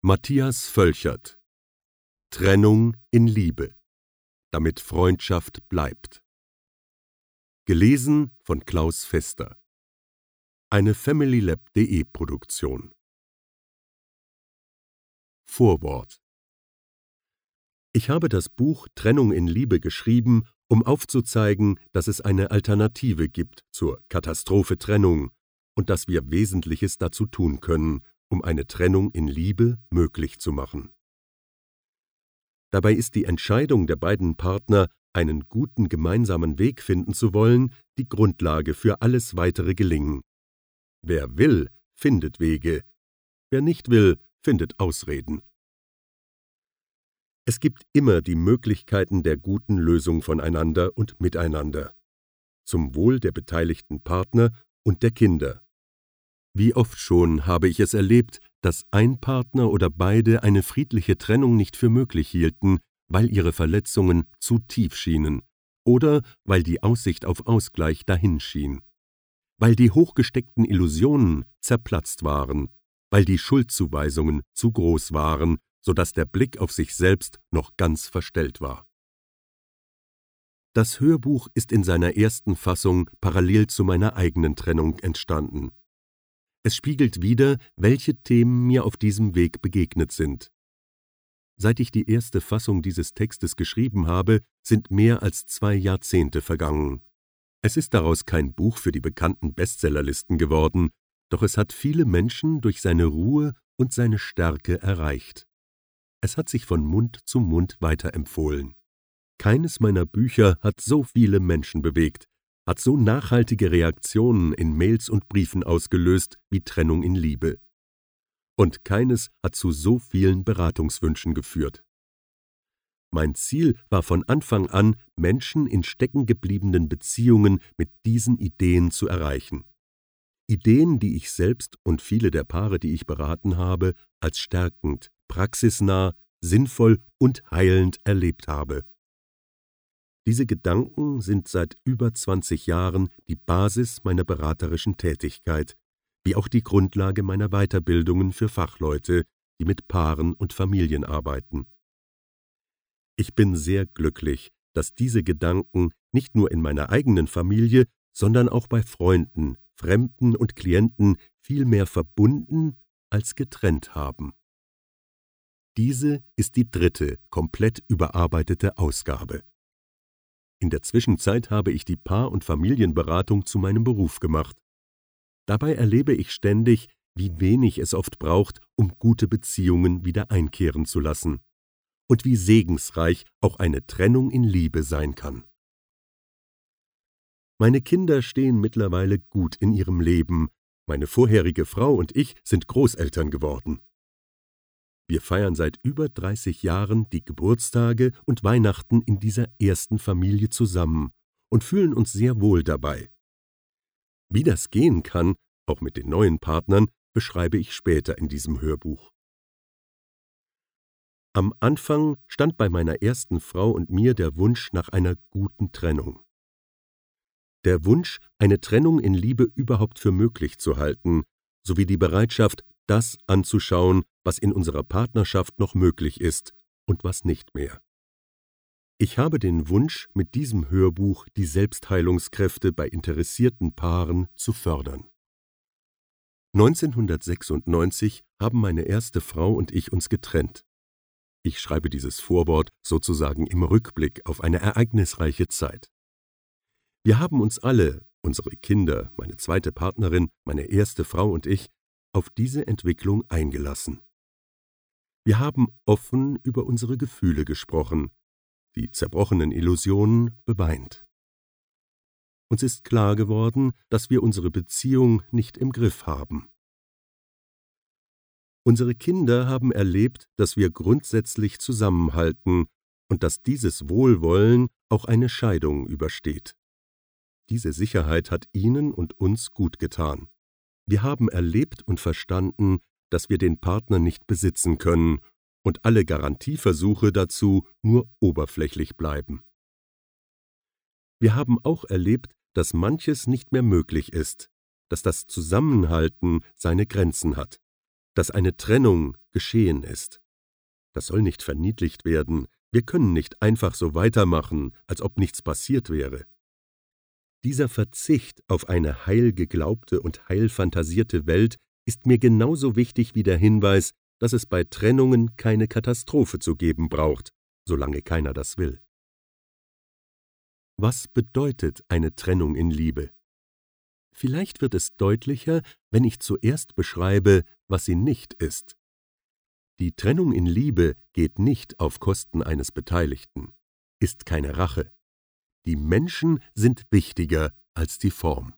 Matthias Völchert: Trennung in Liebe, damit Freundschaft bleibt. Gelesen von Klaus Fester. Eine FamilyLab.de Produktion. Vorwort. Ich habe das Buch Trennung in Liebe geschrieben, um aufzuzeigen, dass es eine Alternative gibt zur Katastrophe Trennung und dass wir Wesentliches dazu tun können, um eine Trennung in Liebe möglich zu machen. Dabei ist die Entscheidung der beiden Partner, einen guten gemeinsamen Weg finden zu wollen, die Grundlage für alles weitere Gelingen. Wer will, findet Wege. Wer nicht will, findet Ausreden. Es gibt immer die Möglichkeiten der guten Lösung voneinander und miteinander. Zum Wohl der beteiligten Partner und der Kinder. Wie oft schon habe ich es erlebt, dass ein Partner oder beide eine friedliche Trennung nicht für möglich hielten, weil ihre Verletzungen zu tief schienen oder weil die Aussicht auf Ausgleich dahin schien. Weil die hochgesteckten Illusionen zerplatzt waren, weil die Schuldzuweisungen zu groß waren, sodass der Blick auf sich selbst noch ganz verstellt war. Das Hörbuch ist in seiner ersten Fassung parallel zu meiner eigenen Trennung entstanden. Es spiegelt wider, welche Themen mir auf diesem Weg begegnet sind. Seit ich die erste Fassung dieses Textes geschrieben habe, sind mehr als 2 Jahrzehnte vergangen. Es ist daraus kein Buch für die bekannten Bestsellerlisten geworden, doch es hat viele Menschen durch seine Ruhe und seine Stärke erreicht. Es hat sich von Mund zu Mund weiterempfohlen. Keines meiner Bücher hat so viele Menschen bewegt, hat so nachhaltige Reaktionen in Mails und Briefen ausgelöst wie Trennung in Liebe. Und keines hat zu so vielen Beratungswünschen geführt. Mein Ziel war von Anfang an, Menschen in steckengebliebenen Beziehungen mit diesen Ideen zu erreichen. Ideen, die ich selbst und viele der Paare, die ich beraten habe, als stärkend, praxisnah, sinnvoll und heilend erlebt habe. Diese Gedanken sind seit über 20 Jahren die Basis meiner beraterischen Tätigkeit, wie auch die Grundlage meiner Weiterbildungen für Fachleute, die mit Paaren und Familien arbeiten. Ich bin sehr glücklich, dass diese Gedanken nicht nur in meiner eigenen Familie, sondern auch bei Freunden, Fremden und Klienten viel mehr verbunden als getrennt haben. Diese ist die 3. komplett überarbeitete Ausgabe. In der Zwischenzeit habe ich die Paar- und Familienberatung zu meinem Beruf gemacht. Dabei erlebe ich ständig, wie wenig es oft braucht, um gute Beziehungen wieder einkehren zu lassen. Und wie segensreich auch eine Trennung in Liebe sein kann. Meine Kinder stehen mittlerweile gut in ihrem Leben. Meine vorherige Frau und ich sind Großeltern geworden. Wir feiern seit über 30 Jahren die Geburtstage und Weihnachten in dieser ersten Familie zusammen und fühlen uns sehr wohl dabei. Wie das gehen kann, auch mit den neuen Partnern, beschreibe ich später in diesem Hörbuch. Am Anfang stand bei meiner ersten Frau und mir der Wunsch nach einer guten Trennung. Der Wunsch, eine Trennung in Liebe überhaupt für möglich zu halten, sowie die Bereitschaft, das anzuschauen, was in unserer Partnerschaft noch möglich ist und was nicht mehr. Ich habe den Wunsch, mit diesem Hörbuch die Selbstheilungskräfte bei interessierten Paaren zu fördern. 1996 haben meine erste Frau und ich uns getrennt. Ich schreibe dieses Vorwort sozusagen im Rückblick auf eine ereignisreiche Zeit. Wir haben uns alle, unsere Kinder, meine zweite Partnerin, meine erste Frau und ich, auf diese Entwicklung eingelassen. Wir haben offen über unsere Gefühle gesprochen, die zerbrochenen Illusionen beweint. Uns ist klar geworden, dass wir unsere Beziehung nicht im Griff haben. Unsere Kinder haben erlebt, dass wir grundsätzlich zusammenhalten und dass dieses Wohlwollen auch eine Scheidung übersteht. Diese Sicherheit hat ihnen und uns gut getan. Wir haben erlebt und verstanden, dass wir den Partner nicht besitzen können und alle Garantieversuche dazu nur oberflächlich bleiben. Wir haben auch erlebt, dass manches nicht mehr möglich ist, dass das Zusammenhalten seine Grenzen hat, dass eine Trennung geschehen ist. Das soll nicht verniedlicht werden. Wir können nicht einfach so weitermachen, als ob nichts passiert wäre. Dieser Verzicht auf eine heil geglaubte und heil fantasierte Welt ist mir genauso wichtig wie der Hinweis, dass es bei Trennungen keine Katastrophe zu geben braucht, solange keiner das will. Was bedeutet eine Trennung in Liebe? Vielleicht wird es deutlicher, wenn ich zuerst beschreibe, was sie nicht ist. Die Trennung in Liebe geht nicht auf Kosten eines Beteiligten, ist keine Rache. Die Menschen sind wichtiger als die Form.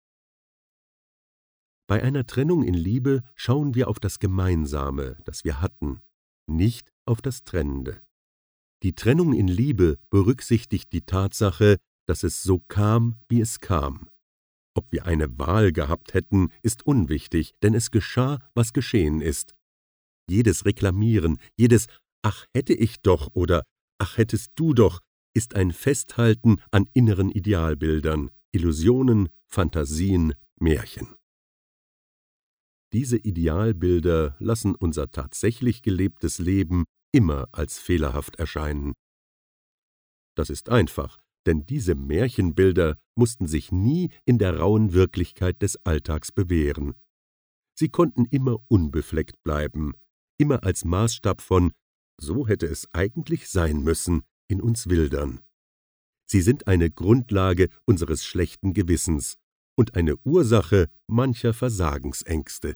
Bei einer Trennung in Liebe schauen wir auf das Gemeinsame, das wir hatten, nicht auf das Trennende. Die Trennung in Liebe berücksichtigt die Tatsache, dass es so kam, wie es kam. Ob wir eine Wahl gehabt hätten, ist unwichtig, denn es geschah, was geschehen ist. Jedes Reklamieren, jedes »Ach, hätte ich doch« oder »Ach, hättest du doch« ist ein Festhalten an inneren Idealbildern, Illusionen, Fantasien, Märchen. Diese Idealbilder lassen unser tatsächlich gelebtes Leben immer als fehlerhaft erscheinen. Das ist einfach, denn diese Märchenbilder mussten sich nie in der rauen Wirklichkeit des Alltags bewähren. Sie konnten immer unbefleckt bleiben, immer als Maßstab von »so hätte es eigentlich sein müssen« in uns wildern. Sie sind eine Grundlage unseres schlechten Gewissens und eine Ursache mancher Versagensängste.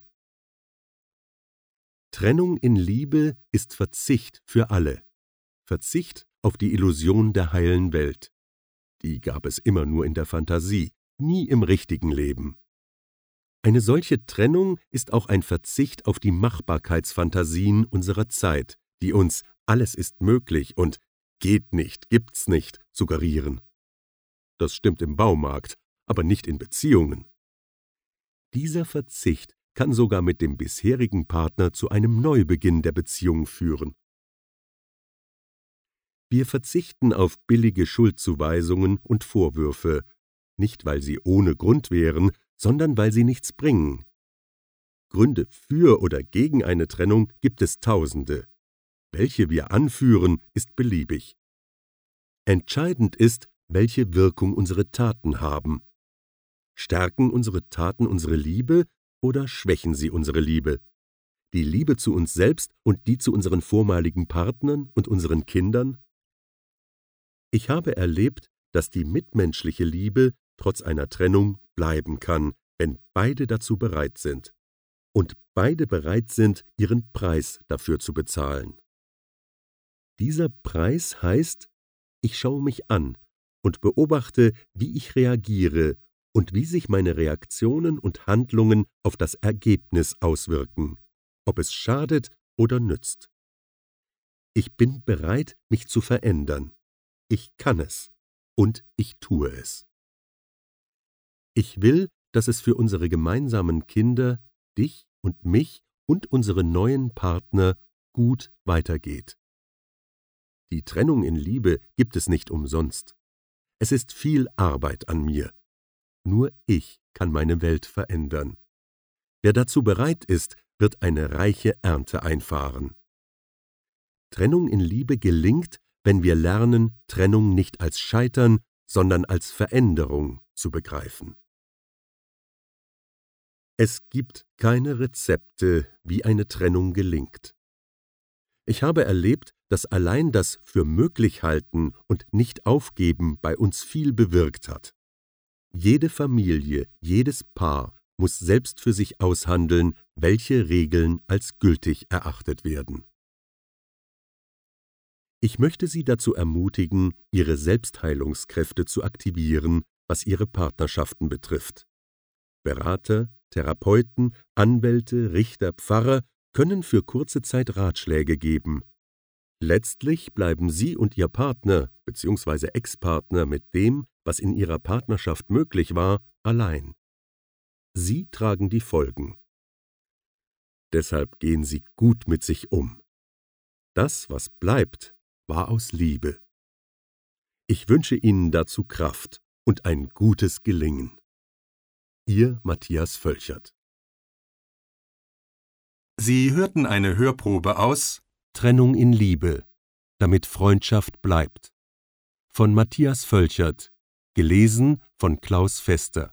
Trennung in Liebe ist Verzicht für alle. Verzicht auf die Illusion der heilen Welt. Die gab es immer nur in der Fantasie, nie im richtigen Leben. Eine solche Trennung ist auch ein Verzicht auf die Machbarkeitsfantasien unserer Zeit, die uns »alles ist möglich« und »geht nicht, gibt's nicht« suggerieren. Das stimmt im Baumarkt, aber nicht in Beziehungen. Dieser Verzicht kann sogar mit dem bisherigen Partner zu einem Neubeginn der Beziehung führen. Wir verzichten auf billige Schuldzuweisungen und Vorwürfe, nicht weil sie ohne Grund wären, sondern weil sie nichts bringen. Gründe für oder gegen eine Trennung gibt es Tausende. Welche wir anführen, ist beliebig. Entscheidend ist, welche Wirkung unsere Taten haben. Stärken unsere Taten unsere Liebe oder schwächen sie unsere Liebe? Die Liebe zu uns selbst und die zu unseren vormaligen Partnern und unseren Kindern? Ich habe erlebt, dass die mitmenschliche Liebe trotz einer Trennung bleiben kann, wenn beide dazu bereit sind. Und beide bereit sind, ihren Preis dafür zu bezahlen. Dieser Preis heißt, ich schaue mich an und beobachte, wie ich reagiere und wie sich meine Reaktionen und Handlungen auf das Ergebnis auswirken, ob es schadet oder nützt. Ich bin bereit, mich zu verändern. Ich kann es und ich tue es. Ich will, dass es für unsere gemeinsamen Kinder, dich und mich und unsere neuen Partner gut weitergeht. Die Trennung in Liebe gibt es nicht umsonst. Es ist viel Arbeit an mir. Nur ich kann meine Welt verändern. Wer dazu bereit ist, wird eine reiche Ernte einfahren. Trennung in Liebe gelingt, wenn wir lernen, Trennung nicht als Scheitern, sondern als Veränderung zu begreifen. Es gibt keine Rezepte, wie eine Trennung gelingt. Ich habe erlebt, dass allein das für möglich halten und nicht aufgeben bei uns viel bewirkt hat. Jede Familie, jedes Paar muss selbst für sich aushandeln, welche Regeln als gültig erachtet werden. Ich möchte Sie dazu ermutigen, Ihre Selbstheilungskräfte zu aktivieren, was Ihre Partnerschaften betrifft. Berater, Therapeuten, Anwälte, Richter, Pfarrer können für kurze Zeit Ratschläge geben. Letztlich bleiben Sie und Ihr Partner bzw. Ex-Partner mit dem, was in Ihrer Partnerschaft möglich war, allein. Sie tragen die Folgen. Deshalb gehen Sie gut mit sich um. Das, was bleibt, war aus Liebe. Ich wünsche Ihnen dazu Kraft und ein gutes Gelingen. Ihr Matthias Völchert. Sie hörten eine Hörprobe aus Trennung in Liebe, damit Freundschaft bleibt. Von Matthias Völchert, gelesen von Klaus Fester.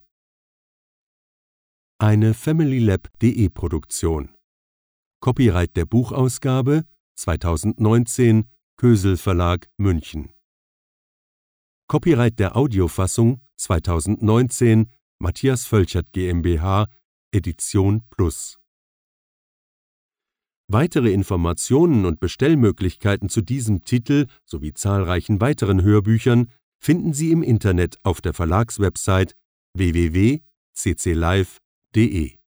Eine FamilyLab.de Produktion. Copyright der Buchausgabe 2019, Kösel Verlag, München. Copyright der Audiofassung 2019, Matthias Völchert GmbH, Edition Plus. Weitere Informationen und Bestellmöglichkeiten zu diesem Titel sowie zahlreichen weiteren Hörbüchern finden Sie im Internet auf der Verlagswebsite www.cclive.de.